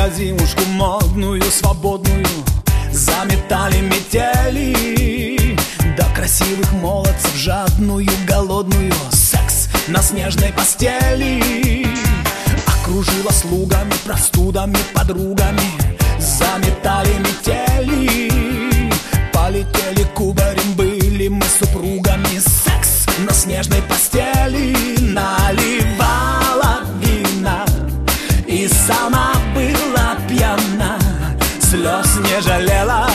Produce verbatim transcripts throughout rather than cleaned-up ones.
Зимушка, зимушку модную, свободную заметали метели. До красивых молодцев жадную, голодную секс на снежной постели. Окружила слугами, простудами, подругами, заметали метели. Полетели кубарем, были мы супругами. Секс на снежной постели. Наливала вина и сама была пьяна, слез не жалела,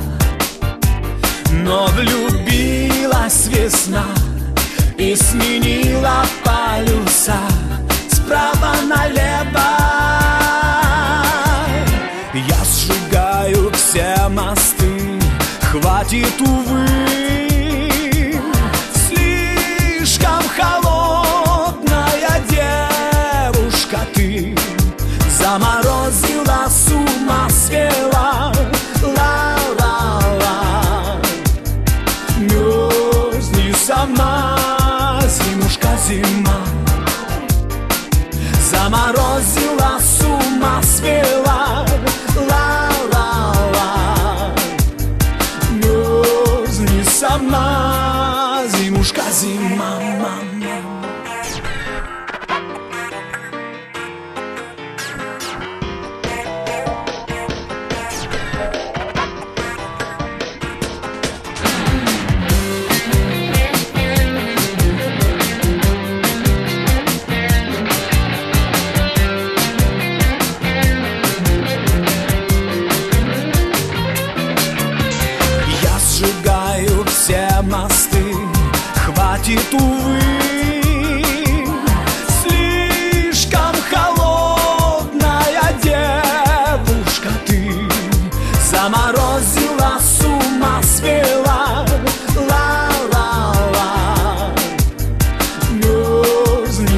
но влюбилась весна и сменила полюса справа налево. Я сжигаю все мосты, хватит, увы. Слишком холодная девушка ты, заморозила, с ума свела. Ла-ла-ла, мерзни сама, зимушка, зима. Заморозила, с ума свела. Ла-ла-ла, мерзни сама, зимушка, зима, мама. Сжигаю все мосты, хватит, увы. Слишком холодная девушка ты, заморозила, с ума свела. Ла-ла-ла, мерзни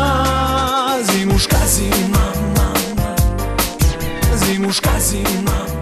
сама, зимушка, зима, мама. Зимушка, зима.